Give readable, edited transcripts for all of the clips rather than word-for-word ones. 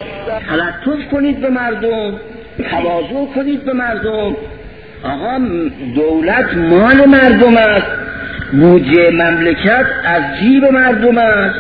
تلطف کنید به مردم، تواضع کنید به مردم. آقا دولت مال مردم است، بودجه مملکت از جیب مردم است،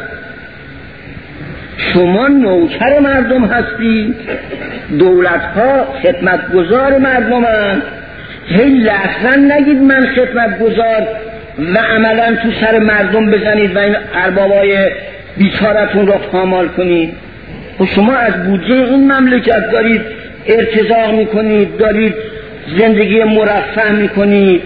شما نوکر مردم هستید، دولت ها خدمتگزار مردم هست. هی لحظا نگید من خدمتگزار و عملا تو سر مردم بزنید و این اربابای بیچارتون را پامال کنید. و شما از بودجه این مملکت دارید ارتزاق میکنید، دارید زندگی مرفه میکنید.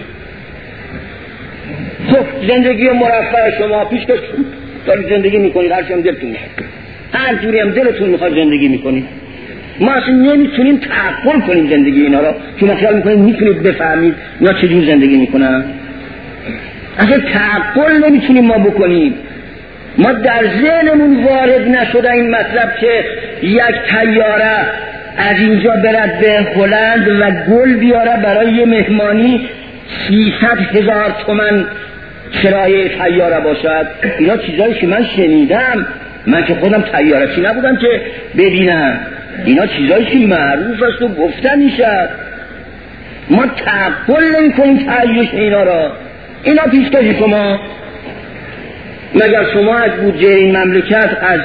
خب زندگی مرفه شما پیش که دارید زندگی میکنید، هرچی هم دلتون میخواد، هر جوری هم دلتون میخواد زندگی میکنید. ما اصلا نمیتونیم تعقل کنیم زندگی اینا را که مثلا میکنید میتونید بفهمید یا چجور زندگی میکنن. اصلا تعقل نمیتونیم ما بکنیم. ما در ذهنمون وارد نشده این مطلب که یک طیاره از اینجا برد به هلند و گل بیاره برای یه مهمانی 300,000 تومان کرایه طیاره باشد. اینا چیزایی که من شنیدم، من که خودم طیاره چی نبودم که ببینم. اینا چیزایی که معروف است و گفتن میشه. ما تعقل نمی کنیم تعیش اینا را. اینا پیشکشی شما. مگر شما از بودجه این مملکت، از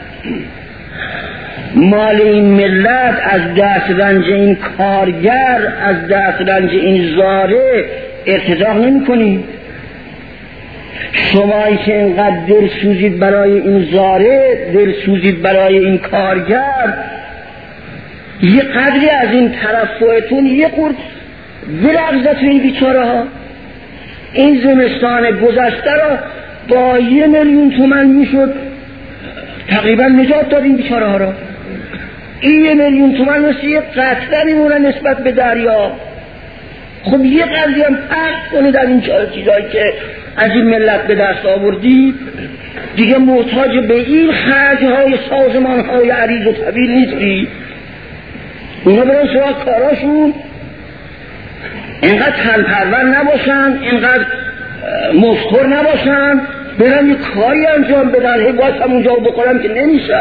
مال این ملت، از دست رنج این کارگر، از دست رنج این زاره ارتزاق نمی کنید؟ شمایی که اینقدر دل سوزید برای این زاره، دل سوزید برای این کارگر، یه قدری از این ترفعتون یه قرد بلغزت این بیچاره ها. این زمستان گذشته را با 1,000,000 تومان میشد تقریبا نجات داد این بیچاره ها را. این 1,000,000 تومان مثل یه قطره میمونه نسبت به دریا. خب یه قدری هم پخت کنه در این چیزایی که از این ملت به دست آوردید. دیگه محتاج به این خرجهای سازمانهای عریض و طویل نیستی. اونا برن سراغ کاراشون، اینقدر تنپرور نباشن، اینقدر مفخور نباشن، برن یه کاری انجام بدن. هی باید همونجا بخورم که نمیشه.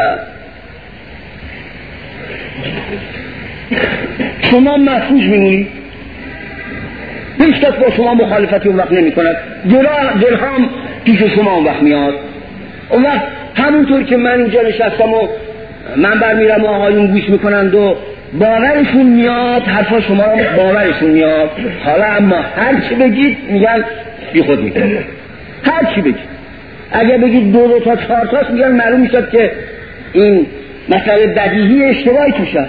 شما محفوظ میمونید، هیچ کس با شما مخالفتی اون وقت نمی کند. دلهام پیش شما اون وقت میاد. اون وقت همونطور که من اینجا نشستم و من برمیرم و آقایون گوش میکنند و باورشون میاد، حرفا شما رو باورشون میاد. حالا اما هر چی بگید میگن بی خود میگن. هر چی بگید، اگر بگید 2 تا 4 تاست میگن معلوم میشد که این مسئله بدیهی اشتباهی توشه.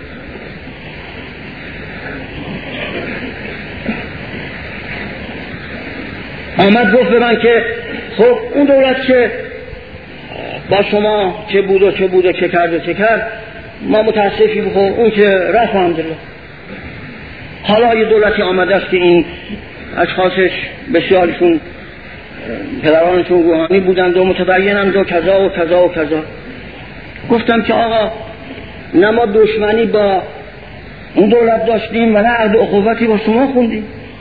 آمد گفت به من که خب اون دولت که با شما چه بود و چه بود و چه کرد و چه کرد، ما متاسفی بخور اون که رفت الحمدلله. حالا یه دولتی آمده است که این اشخاصش بسیارشون پدرانشون روحانی بودند و متدینند و کذا و کذا و کذا. گفتم که آقا نه ما دشمنی با اون دولت داشتیم و نه عهد اخوتی با شما خوندیم.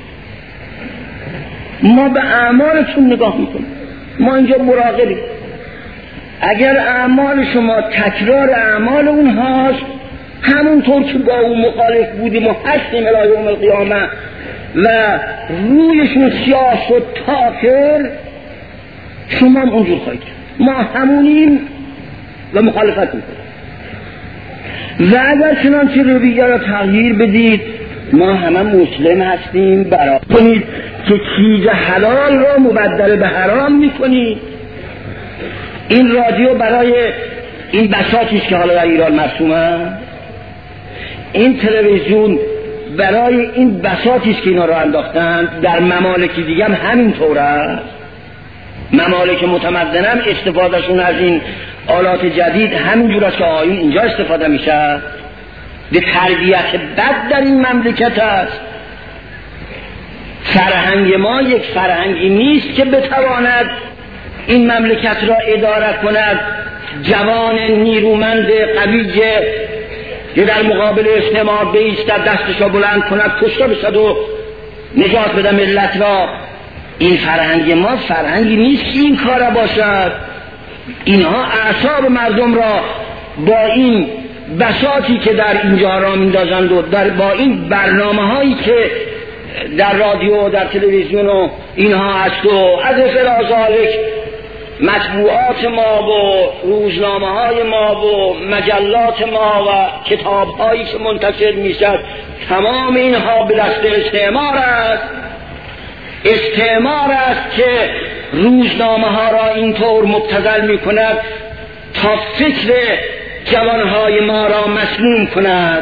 ما به اعمالتون نگاه میکنیم، ما اینجا مراقبیم. اگر اعمال شما تکرار اعمال اونهاست، همونطور که با اون مخالف بودیم و هستیم الی یوم القیامه و رویشون سیاه شد کافر، شما هم اونجور خواهید. ما همونیم و مخالفت میکنیم. و اگر چنانچه رویه را تغییر بدید، ما همه مسلم هستیم. برای کنید که چیز حلال را مبدل به حرام میکنید. این رادیو برای این بساطیست که حالا در ایران مرسومه، این تلویزیون برای این بساطیست که اینا را انداختند. در ممالکی دیگه هم همینطور است. ممالک متمدن هم استفادهشون از این آلات جدید همینجور است که آیون اینجا استفاده میشه. به تربیت بد در این مملکت است. فرهنگ ما یک فرهنگی نیست که بتواند این مملکت را اداره کند. جوان نیرومند قوی که در مقابل استعمار بایستد، دستش را بلند کند، کشته بشد و نجات بده ملت را. این فرهنگ ما فرهنگی نیست که این کار باشد. اینها اعصاب مردم را با این بساطی که در اینجا را میندازند و با این برنامه هایی که در رادیو و در تلویزیون و اینها هست و از ذالک مطبوعات ما و روزنامه های ما و مجلات ما و کتاب هایی که منتشر میشد، تمام اینها به دست استعمار است. استعمار است که روزنامه ها را اینطور مبتذل می کند تا فکر جوانهای ما را مسموم کند.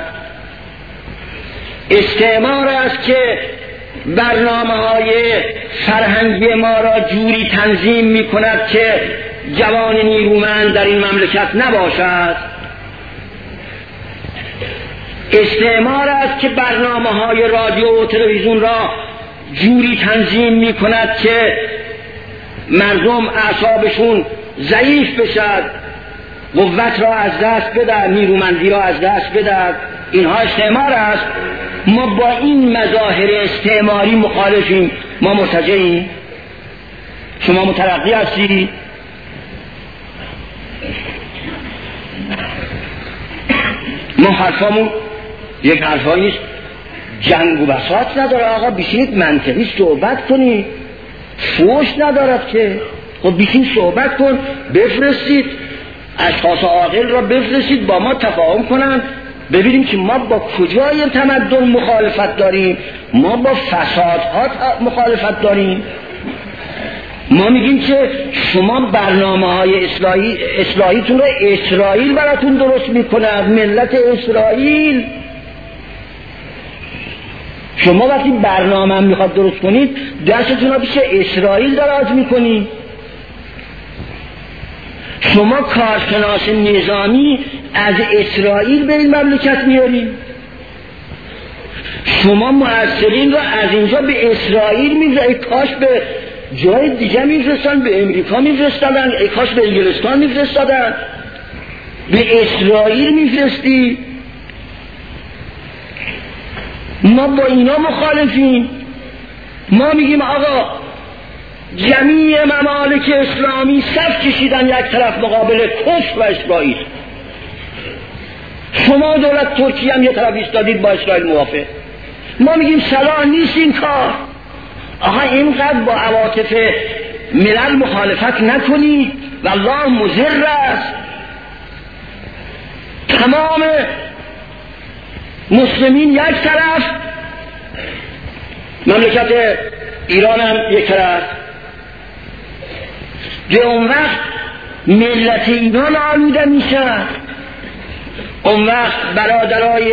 استعمار است که برنامه های فرهنگی ما را جوری تنظیم می کند که جوان نیرومند در این مملکت نباشد. استعمار است که برنامه های رادیو و تلویزیون را جوری تنظیم می کند که مردم اعصابشون ضعیف بشد، قوت را از دست بدهد، نیرومندی را از دست بدهد. اینها استعمار است. ما با این مظاهر استعماری مخالفیم. ما مرتجعیم. شما مترقی هستی؟ ما حرفامون یک حرفایی نیست جنگ و بساط نداره. آقا بیشینید منطقی صحبت کنید. فوش ندارد که. خب بیشین صحبت کن، بفرستید اشخاص عاقل را بفرستید با ما تفاهم کنند، ببینیم که ما با کجای تمدن مخالفت داریم. ما با فسادها مخالفت داریم. ما میگیم که شما برنامه‌های اصلاحیتون رو اسرائیل براتون درست میکند، ملت اسرائیل. شما وقتی برنامه هم میخواد درست کنید دستتون رو پیش اسرائیل دراز میکنید. شما کارشناس نظامی از اسرائیل به این مملکت میارید. شما مؤثرین رو از اینجا به اسرائیل میفرستید. کاش به جای دیگه میفرستن، به امریکا میفرستادن، کاش به انگلستان میفرستادن، به اسرائیل میفرستی. ما با اینا مخالفیم. ما میگیم آقا جمیع ممالک اسلامی صف کشیدن یک طرف مقابل کفر و اسرائیل. شما دولت ترکیه هم یه طرف ایستادید با اسرائیل موافق. ما میگیم صلاح نیست این کار. آقا اینقدر با عواطف ملل مخالفت نکنید، والله مضر است. تمام مسلمین یک طرف، مملکت ایران هم یک طرف. به اون وقت ملت ایران آلوده میشه. اون وقت برادرای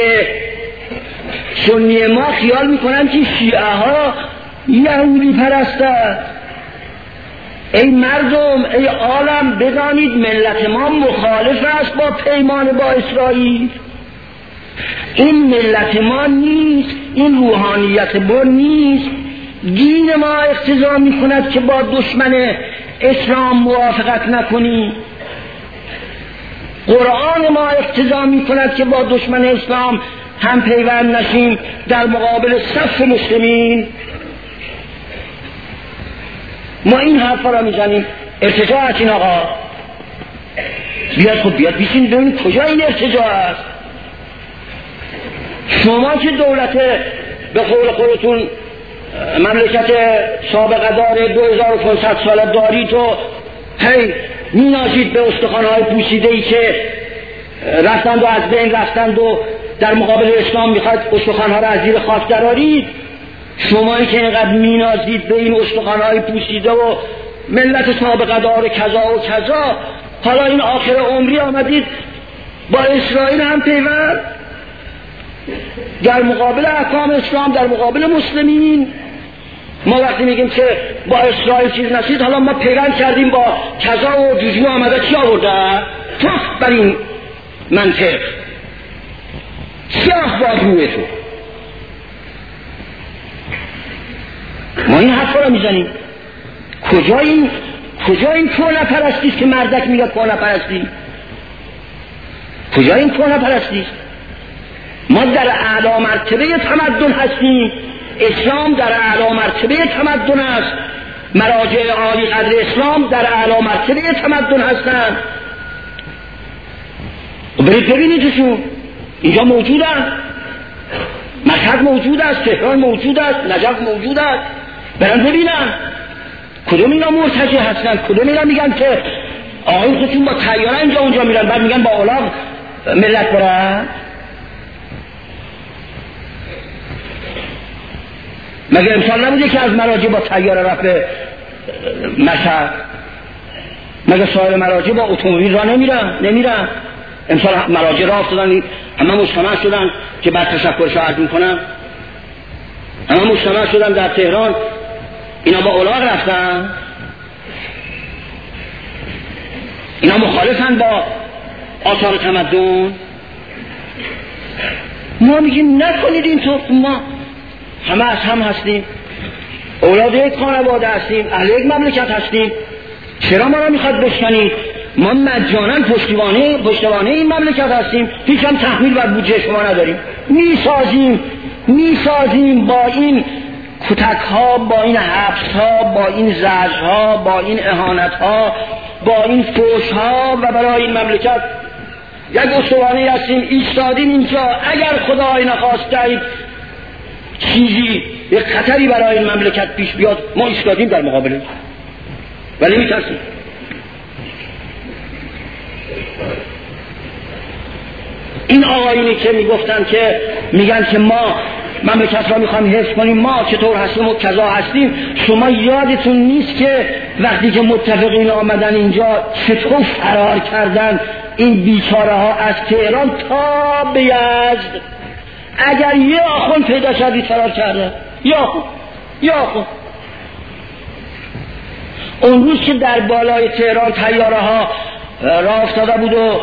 سنی ما خیال میکنن که شیعه ها یهودی پرستن. ای مردم، ای عالم، بدانید ملت ما مخالف است با پیمان با اسرائیل. این ملت ما نیست، این روحانیت ما نیست. دین ما اقتضا میکند که با دشمن اسلام موافقت نکنی. قرآن ما اقتضا میکند که با دشمن اسلام هم پیوند نشیم در مقابل صف مسلمین. ما این حرفا را میزنیم. ارتجاع است این آقا. بیاد خود بیاد بیشین ببینید کجا این ارتجاع است. شما که دولت به قول خودتون مملکت سابقه داره 2500 ساله دارید و هی مینازید به استخوان‌های پوسیده‌ای که رفتند و از بین رفتند و در مقابل اسلام میخواد استخوان‌ها را از زیر خاک درارید. شمایی که اینقدر مینازید به این استخوان‌های پوسیده و ملت سابقه دار کذا و کذا، حالا این آخر عمری آمدید با اسرائیل هم پیوند در مقابل احکام اسلام، در مقابل مسلمین. ما وقتی میگیم که با اسرائیل چیز نشید، حالا ما پیوند کردیم با کذا و جوجو آمده چی آورده؟ توف بر این منطق، سیاه باز روی تو. ما این حرفا رو میزنیم. کجا این کهنه پرستی است که مردک میگه کهنه پرستی؟ کجا این کهنه پرستی است؟ ما در اعلی مرتبه تمدن هستیم. اسلام در اعلی مرتبه تمدن است. مراجع عالی قدر اسلام در اعلی مرتبه تمدن هستند. برید ببینیدشون، اینجا موجودن، مشهد موجود است، تهران موجود است، نجف موجود است، برن ببینن. کدوم اینا مرتجع هستن؟ کدوم اینا میگن که آقای خودشون با طیاره اینجا اونجا میرن بعد میگن با الاغ ملت برن؟ مگه امسال نبوده که از مراجع با طیاره رفت به مشهد؟ مگه سایر مراجع با اتومبیل راه نمیرن؟ امسال مراجع راه افتادن، همه مجتمع شدن که بعد تشکرش عرض میکنن، همه مجتمع شدن در تهران، اینا با الاغ رفتن، اینا مخالفن با آثار تمدن. ما میگیم نکنید اینطور، ما همه از هم هستیم، اولاد یک خانواده هستیم، اهل یک مملکت هستیم، چرا ما را میخواد بشکنید؟ ما مجانا پشتوانه این مملکت هستیم، هیچ هم تحمیل بر بودجه شما نداریم، میسازیم با این کتک ها، با این حبس ها، با این زجر ها، با این اهانت ها، با این فوش ها و برای این مملکت یک استوانه هستیم، ایستادیم اینجا. اگر خدای نخواست چیزی یک خطری برای این مملکت پیش بیاد، ما ایستادیم در مقابلش، ولی میترسیم. این آقایونی که میگفتن که میگن که ما مملکت را میخوایم حفظ کنیم، ما چطور هستیم و کذا هستیم، شما یادتون نیست که وقتی که متفقین آمدن اینجا چطور فرار کردن این بیچاره ها از تهران تا به یزد؟ اگر یه آخوند پیدا شدید فرار کرده، یا آخوند. اون روز که در بالای تهران طیاره ها راه افتاده بود و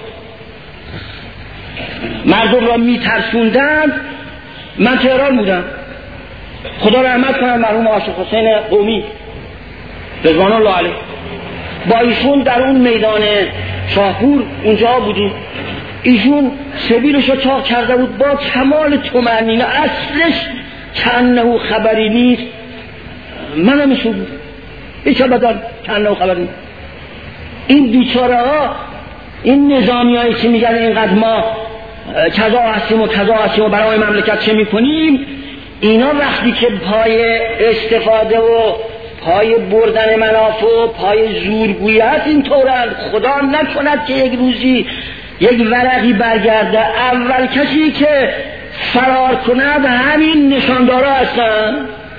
مردم را میترسوندند، من تهران بودم، خدا رحمت کنه مرحوم عاشق حسین قومی رضوان الله علیه، با ایشون در اون میدان شاهپور اونجا بودیم. ایشون سبیلش رو چاق کرده بود با کمال طمأنینه، اصلش کنه خبری نیست، منم ایشون بود، هیچ ابدا کنه خبری نیست. این بیچاره ها، این نظامی هایی که میگن اینقدر ما کذا هستیم و برای مملکت چه میکنیم، اینا وقتی که پای استفاده و پای بردن منافع و پای زورگویی هست اینطورن. خدا نکند که یک روزی یک ورقی برگرده، اول کسی که فرار کند همین نشاندارا هستن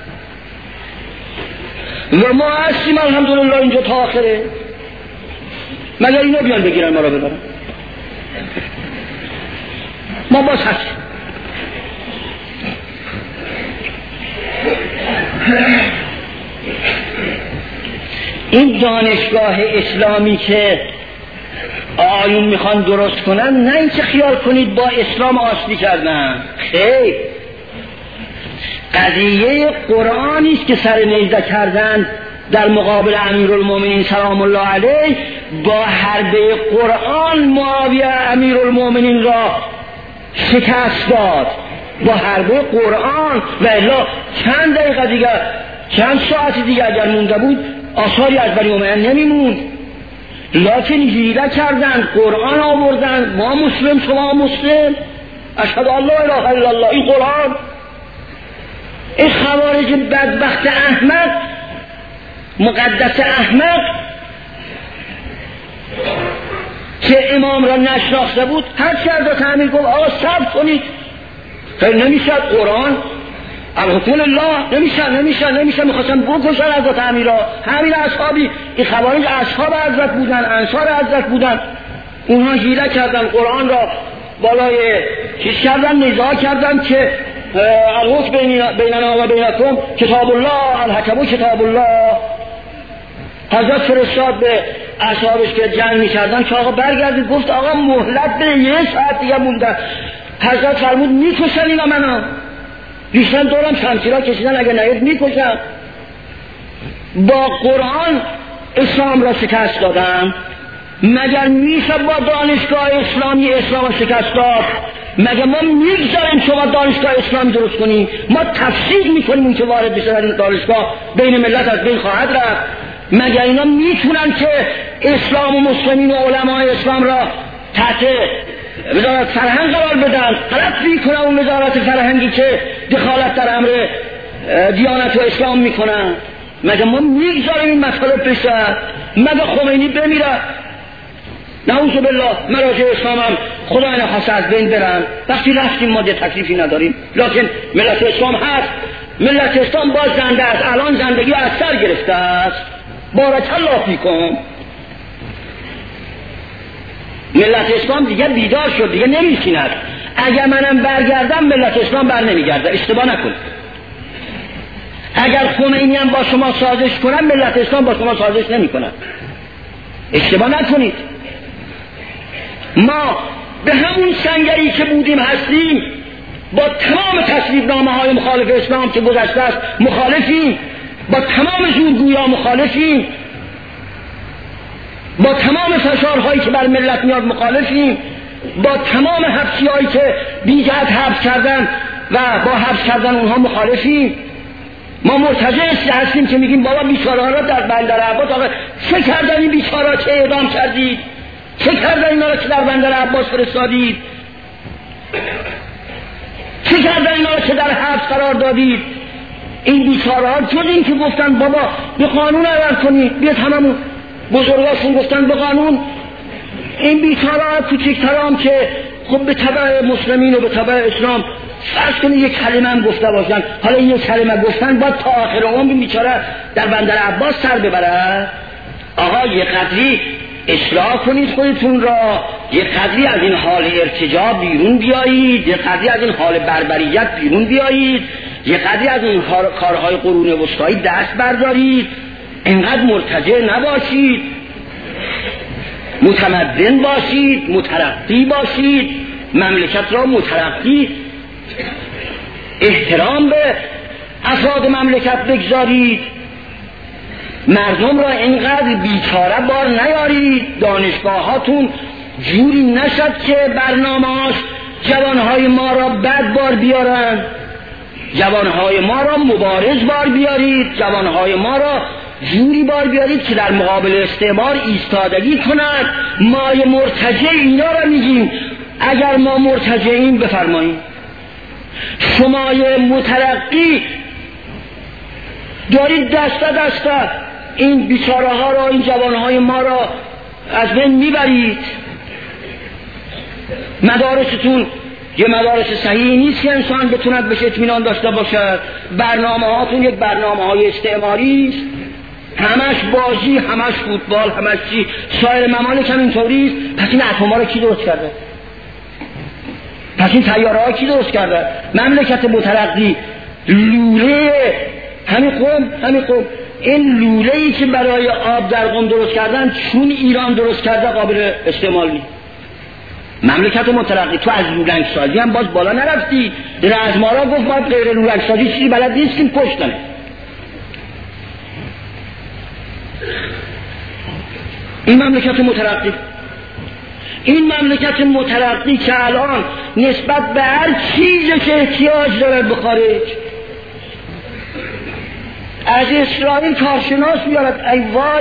و ما هستیم الحمدلله اینجا تا آخره. مگر اینا بیان بگیرن ما را ببرن؟ ما باز هستیم. این دانشگاه اسلامی که آیون میخوان درست کنن، نه اینکه خیال کنید با اسلام آشتی کردن، خیر، قضیه قرآنی است که سر نیزه کردن در مقابل امیرالمومنین سلام الله علیه. با حربه قرآن معاویه امیرالمومنین را شکست داد، با حربه قرآن، و الا چند دقیقه دیگر، چند ساعت دیگر اگر مونده بود آثاری از بنی امیه نمیموند. لکن حیله کردن، قرآن آوردن، ما مسلم شما مسلم، اشهد ان لا اله الا الله، این قرآن. این خوارج بدبخت احمق، مقدس احمق که امام را نشناخته بود، هر چی از تعمیر گفت آقا صبر کنید، خیلی نمیشد قرآن الحکم الله، نمیشه میخواستن بکشن از تعمیر را. همین اصحابی، این خوارج اصحاب حضرت بودن، انصار حضرت بودن، اونها حیله کردن، قرآن را بالای چیز کردن، نزاع کردن که الحکم بیننا و بینکم کتاب الله، الحکم کتاب الله. حضرت فرستاد به اصحابش که جنگ میکردن که آقا برگردید، گفت آقا مهلت به یه ساعت دیگه مونده. حضرت فرمود میکشن اینا منو، بیشتر دورم شمشیرها کشیدن، اگه نهید میکشن. با قرآن اسلام را شکست دادن. مگر میشه با دانشگاه اسلامی اسلام را شکست داد؟ مگر ما میگذاریم شما دانشگاه اسلامی درست کنیم؟ ما تفسیر میکنیم اون که وارد بشه در این دانشگاه بین ملت از بین خواهد رفت. مگر اینا میتونن که اسلام و مسلمین و علمای اسلام را تحت وزارت فرهنگ قرار بدن، غلط کنن اون وزارت فرهنگی که دخالت در امر دیانت و اسلام میکنن. مگه ما میگذاریم این مطالب بشه؟ مگه خمینی بمیره؟ نعوذ بالله مراجع اسلام هم خدا نخواسته از بین برن. وقتی رفتیم ما تکلیفی نداریم، لکن ملت اسلام هست. ملت اسلام باز زنده است، الان زندگی از سر گرفته است. بارک الله فیکم. ملت اسلام دیگه بیدار شد، دیگه نمیشیند. اگر منم برگردم ملت اسلام بر نمیگرده، اشتباه نکنید. اگر خمینی هم با شما سازش کنن ملت اسلام با شما سازش نمی کنن. اشتباه نکنید. ما به همون سنگری که بودیم هستیم، با تمام تصویبنامه های مخالف اسلام که گذشته است مخالفیم، با تمام زورگویا مخالفیم، با تمام فشارهایی که بر ملت میاد مخالفیم، با تمام حبسی هایی که بیجهت حبس کردن و با حبس کردن اونها مخالفیم. ما مرتجع هستیم که میگیم بابا بیچاره ها را در بندر عباس، آقا چه کردن این بیچاره که اعدام کردید؟ چه کردن اینا را که در بندر عباس فرستادید؟ چه کردن اینا را که در حبس قرار دادید؟ این بیچاره ها جز این که گفتن بابا به قانون عمل کنید، بیاد هممون بزرگاشون گفتن به قانون، این بیچاره ها کوچکتر هم که خب به تبع مسلمین و به تبع اسلام فرض کنید یک کلمه هم گفته باشن، حالا این یک کلمه گفتن باید تا آخر عمر این بیچاره در بندر عباس سر ببره. آقا یه قدری اصلاح کنید خودتون را، یه قدری از این حال ارتجاع بیرون بیایید، یه قدری از این حال بربریت بیرون بیایید، یه قدری از این کارهای قرون وسطایی دست بردارید. اینقدر مرتجع نباشید، متمدن باشید، مترقی باشید، مملکت را مترقی، احترام به افراد مملکت بگذارید، مردم را اینقدر بیچاره بار نیارید. دانشگاهاتون جوری نشد که برنامه‌هاش جوانهای ما را بد بار بیارن، جوانهای ما را مبارز بار بیارید، جوانهای ما را جوری بار بیارید که در مقابل استعمار ایستادگی کند. ما مرتجع اینا را میگیم. اگر ما مرتجعیم بفرمایید. شما مترقی دارید دسته این بیچاره ها را، این جوانهای ما را از بین میبرید. مدارستون یه مدارس صحیحی نیست که انسان بتوند بهش اطمینان داشته باشد. برنامه هاتون یک برنامه های استعماری است، همش بازی، همش فوتبال، همش چی. سایر ممالک هم اینطوری است. پس این اتم‌ها رو کی درست کرده؟ پس این طیاره ها کی درست کرده؟ مملکت مترقی لوله همین قوم این لوله‌ای که برای آب در قم درست کردن چون ایران درست کرده قابل استعمال نیست. مملکت مترقی تو از لولنگ سازی هم باز بالا نرفتی. رزمارا گفت باید غیر لولنگ سازی چیزی بلد نیستیم پشتنه. این مملکت مترقی، این مملکت مترقی که الان نسبت به هر چیزی که احتیاج دارد به خارج از اسرائیل کارشناس بیارد. ای وای،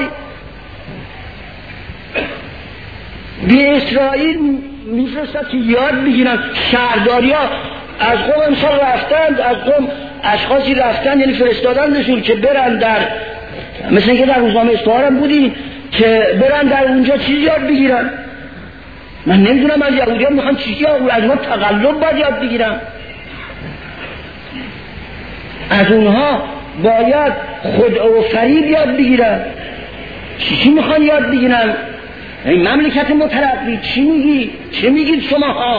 به اسرائیل میفرستد که یاد بگیرن. شهرداری ها از قوم امسال رفتند، از قوم اشخاصی رفتند، یعنی فرستادندشون که برن در، مثل اینکه در روزنامه اصفهان هم بودیم که برن در اونجا چیز یاد بگیرن. من نمیدونم از یهودیان میخوان چیزی از ما تقلب باید یاد بگیرن. از اونها باید خدعه و فریب یاد بگیرن. چی میخوان یاد بگیرن؟ این مملکت مترقی چی میگی؟ چه میگید شماها؟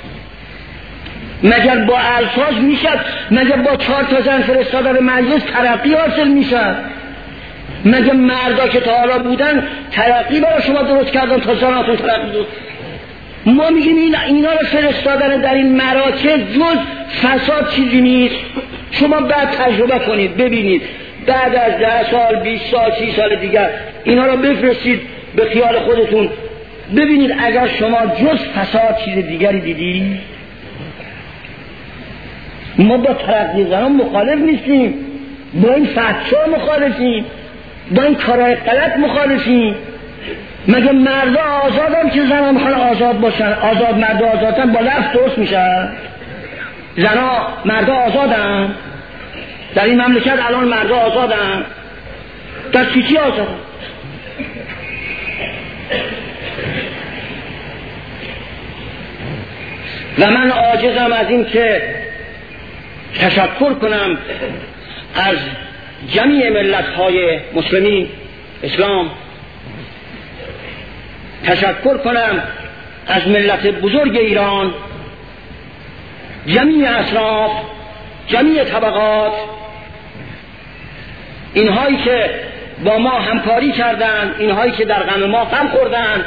مگر با الفاظ میشد؟ مگر با 4 تا زن فرستادن مجلس ترقی حاصل میشد؟ مگر مردا که تا حالا بودن ترقی برای شما درست کردن تا زناتون ترقی درست؟ ما میگیم اینا رو فرستادن در این مراکز جز فساد چیزی نیست. شما بعد تجربه کنید ببینید، بعد از 10 سال 20 سال 30 سال دیگر اینا رو بفرستید به خیال خودتون ببینید اگر شما جز فساد چیز دیگری دیدید. ما با ترقی زنان مخالف نیستیم، با این فحشا مخالفیم، با این کارهای غلط مخالفیم، مگه مردا آزادن که زنان میخوان آزاد باشن؟ آزاد مردا آزادن با لفظ درست میشه؟ زنا مردا آزادن؟ در این مملکت الان مردا آزادن؟ در چی آزادن؟ و من عاجزم از این که تشکر کنم از جمیع ملت‌های مسلمین اسلام، تشکر کنم از ملت بزرگ ایران، جمیع اصناف، جمیع طبقات، اینهایی که با ما همکاری کردند، اینهایی که در غم ما غم خوردند.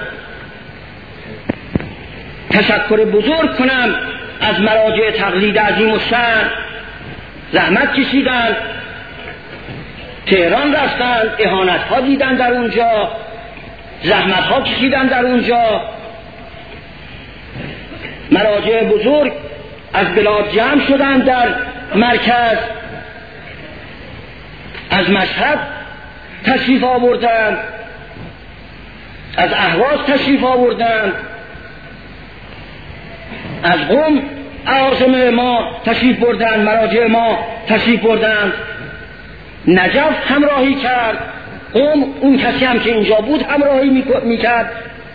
تشکر بزرگ کنم از مراجع تقلید عظیم الشأن، زحمت کشیدند، تهران رفتند، اهانت ها دیدن در اونجا، زحمت ها کشیدن در اونجا. مراجع بزرگ از بلاد جمع شدند در مرکز، از مشهد تشریف آوردند، از اهواز تشریف آوردند، از قم اعاظم ما تشریف بردند، مراجع ما تشریف بردند. نجف همراهی کرد، قم اون کسی هم که اینجا بود همراهی میکرد.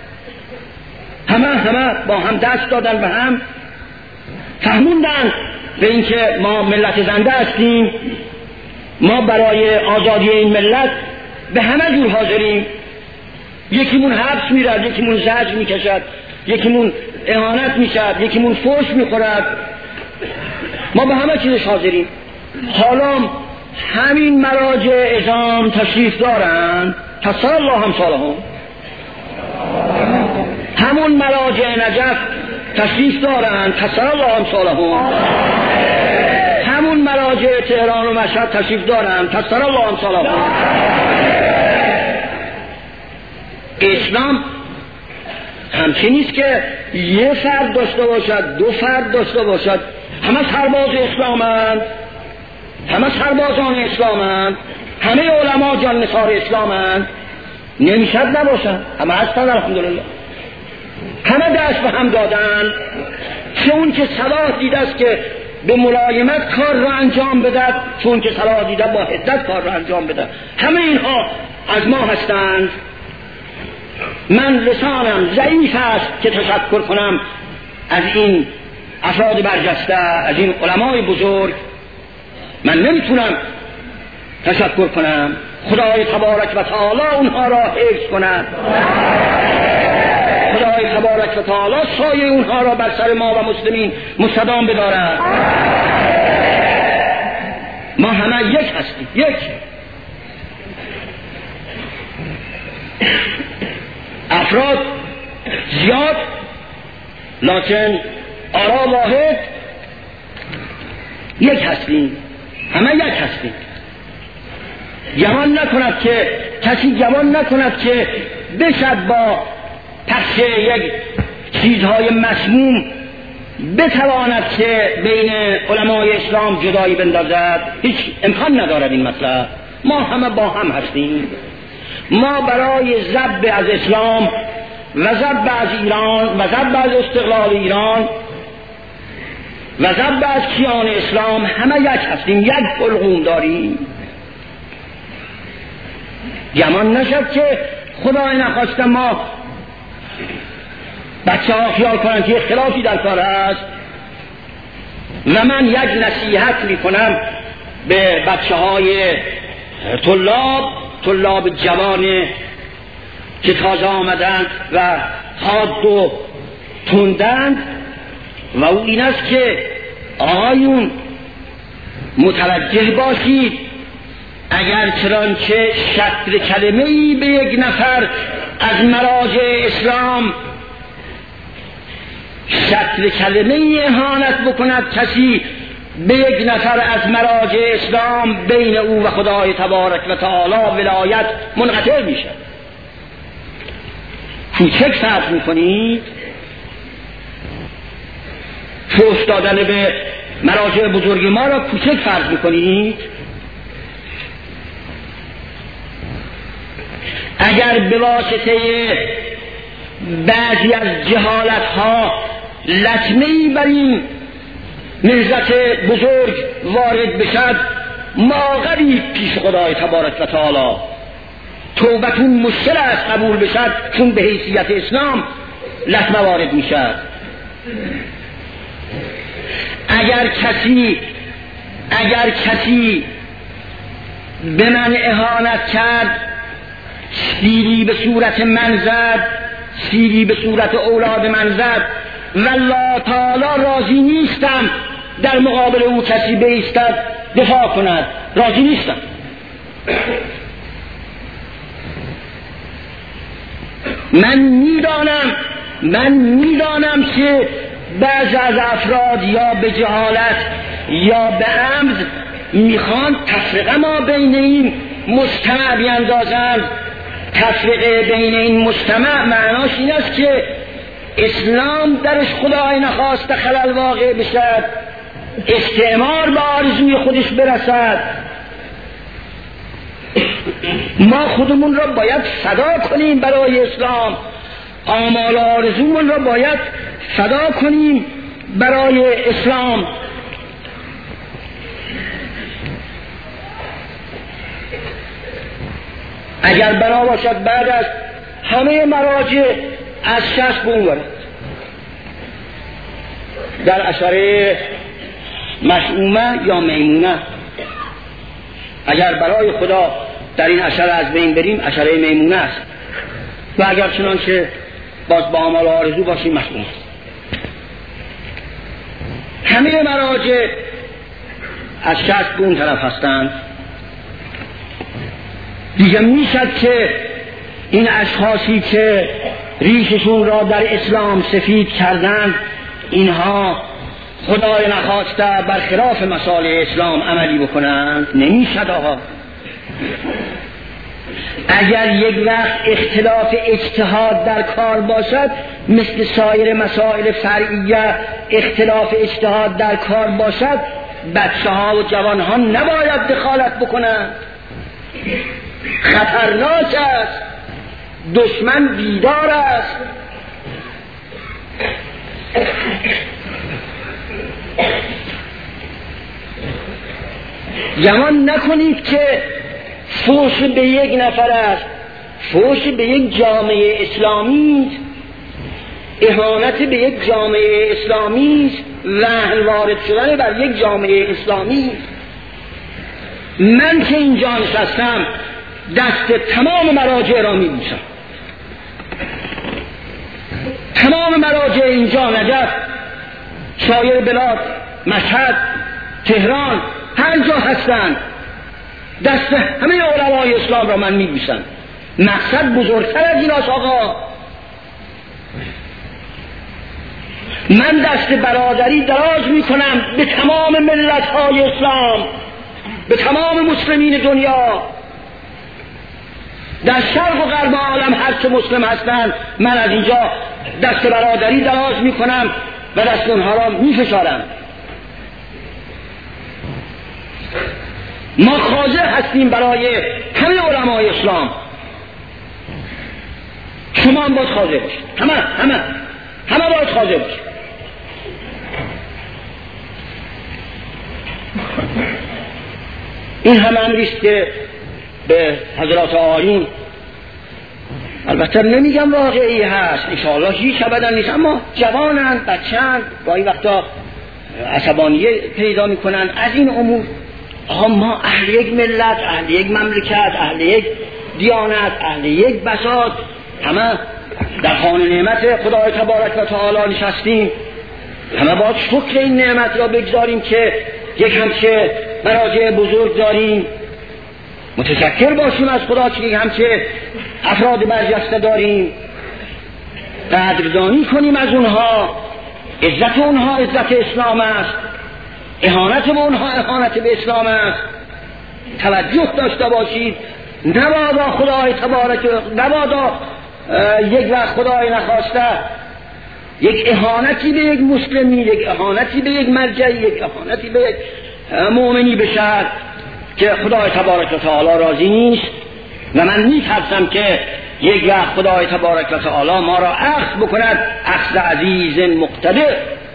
همه با هم دست دادن به هم، فهموندن به اینکه ما ملت زنده هستیم، ما برای آزادی این ملت به همه جور حاضریم. یکیمون حبس میرد، یکیمون زجر میکشد، یکیمون اهانت میشد، یکیمون فحش میخورد، ما به همه چیزش حاضریم. حالا همین مراجع عظام تشریف دارند، کسر الله امثالهم. همون مراجع نجف تشریف دارند، کسر الله امثالهم. همون مراجع تهران و مشهد تشریف دارند، کسر الله امثالهم. اسلام همچین نیست که یه فرد داشته باشد، دو فرد داشته باشد. همه سرباز اسلامند، همه سربازان اسلامند، همه علما جان نثار اسلامند. نمیشد نباشن، همه هستن الحمدلله. همه دست به هم دادن، چه اون که صلاح دیده است که به ملایمت کار را انجام بدهد، چه اون که صلاح دیده با حدت کار را انجام بدهد. همه اینها از ما هستند. من لسانم ضعیف است که تشکر کنم از این افراد برجسته، از این علمای بزرگ. من نمیتونم تشکر کنم. خدای تبارک و تعالی اونها را حفظ کند. خدای تبارک و تعالی سایه اونها را بر سر ما و مسلمین مستدام بدارد. ما همه یک هستیم، یک. افراد زیاد لکن آرا واحد، یک هستیم، همه یک هستیم. گمان نکند که کسی گمان نکند که بشد با پخش یک چیزهای مسموم بتواند که بین علمای اسلام جدایی بندازد. هیچ امکان ندارد این مسئله. ما همه با هم هستیم. ما برای ضرب از اسلام و ضرب از ایران و ضرب از استقلال ایران و ضرب از کیان اسلام همه یک هستیم، یک حلقوم داریم. گمان نشد که خدای نخواسته ما بچه ها خیال کنند که اختلافی در کار است. و من یک نصیحت می کنم به بچه های طلاب جوان که تازه آمدند و حاد و تندند، و او این است که آقایون متوجه باشید اگر چنانچه شطر کلمه‌ای به یک نفر از مراجع اسلام، شطر کلمه‌ای اهانت بکند کسی به یک نفر از مراجع اسلام، بین او و خدای تبارک و تعالی ولایت منقطع میشه. کوچک فرض میکنید فحش دادن به مراجع بزرگ ما را کوچک فرض میکنید. اگر به واسطه بعضی از جهالت ها لطمه‌ای بر این نهضت بزرگ وارد بشد، ماغری پیش خدای تبارک و تعالی توبتون مشکل است قبول بشد، چون به حیثیت اسلام لطمه وارد میشد. اگر کسی به من اهانت کرد، سیلی به صورت من زد، سیلی به صورت اولاد من زد، والله تعالی راضی نیستم در مقابل او کسی بایستد دفاع کند، راضی نیستم. من میدانم که بعضی از افراد یا به جهالت یا به عمد میخوان تفرقه ما بین این مجتمع بیندازند. تفرقه بین این مجتمع معناش این است که اسلام درش خدای نخواست خلل واقع بشد، استعمار به آرزوی خودش برسد. ما خودمون را باید فدا کنیم برای اسلام، آمال آرزومون را باید فدا کنیم برای اسلام. اگر بنا باشد بعد از همه مراجع از 60 به اون ورد در اشاره مشعومه یا میمونه، اگر برای خدا در این اشاره از بین بریم اشاره میمونه است، و اگر چنانچه باز با آمال آرزو باشیم مشعومه است. همه مراجع از 60 به اون طرف هستند. دیگه میشد که این اشخاصی که ریششون را در اسلام سفید کردند، اینها خدای نخواسته برخلاف مصالح اسلام عملی بکنند. نمیشد آقا. اگر یک وقت اختلاف اجتهاد در کار باشد، مثل سایر مسائل فرعیه اختلاف اجتهاد در کار باشد، بچه ها و جوان ها نباید دخالت بکنند. خطرناک است، دشمن بیدار است. گمان نکنید که فوش به یک نفر است، فوش به یک جامعه اسلامی، اهانت به یک جامعه اسلامی، وهن وارد شدن بر یک جامعه اسلامی. من که اینجا نشستم دست تمام مراجع را میبوسم. تمام مراجع اینجا، نجف، سایر بلاد، مشهد، تهران، هر جا هستند، دست همه علمای اسلام را من میبوسم. مقصد بزرگتر از این است آقا. من دست برادری دراز میکنم به تمام ملت‌های اسلام، به تمام مسلمین دنیا، در شرق و غرب عالم هر چه مسلم هستند. من از اینجا دست برادری دراز میکنم و دست اونها را میفشارم. ما خاضع هستیم برای همه علمای اسلام. شما هم باید خاضع باشید، همه باید خاضع باشید. این هم امریست که به حضرات عالی، البته نمیگم واقعی هست، انشاءالله هیچ ابدا نیست، اما جوانند، بچند، گاهی وقتا عصبانیه پیدا میکنن از این امور. ما اهل یک ملت، اهل یک مملکت، اهل یک دیانت، اهل یک بساط، همه در خوان نعمت خدای تبارک و تعالی نشستیم. همه باید شکر این نعمت را بگذاریم که یک همچه مراجع بزرگ داریم، متشکر باشیم از خدا که یک همچه افراد برجسته داریم، قدردانی کنیم از اونها. عزت اونها عزت اسلام است، اهانت به اونها اهانت به اسلام است. توجه داشته باشید، نبادا خدای تبارک، نبادا یک وقت خدای نخواسته یک اهانتی به یک مسلمی، یک اهانتی به یک مرجعی، یک اهانتی به یک مؤمنی بشد که خدای تبارک و تعالی راضی نیست. و من میترسم که یک وقت خدای تبارک و تعالی ما را اخذ بکند، اخذ عزیز مقتدر.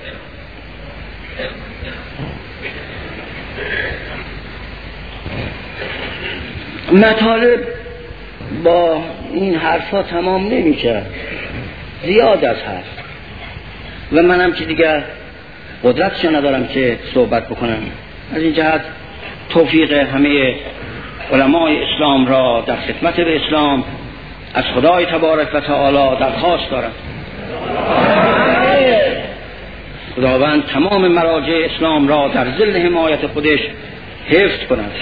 مطالب با این حرفا تمام نمیشه، زیاد از حرف و منم که دیگر قدرتش ندارم که صحبت بکنم. از این جهت توفیق همه علمای اسلام را در خدمت به اسلام از خدای تبارک و تعالی درخواست دارم. خداوند تمام مراجع اسلام را در ظل حمایت خودش حفظ کند،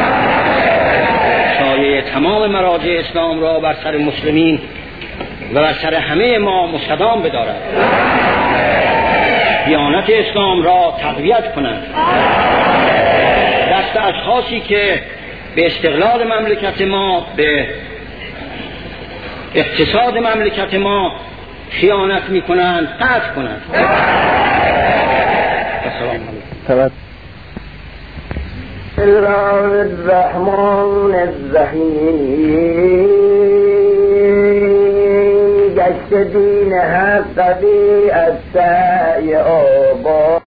سایه تمام مراجع اسلام را بر سر مسلمین و بر سر همه ما مستدام بدارد، دیانت اسلام را تقویت کنند، دست اشخاصی که به استقلال مملکت ما، به اقتصاد مملکت ما خیانت میکنند قطع کنند. السلام الرحمن الرحیم. گشت دین حق قوی از سعی آباد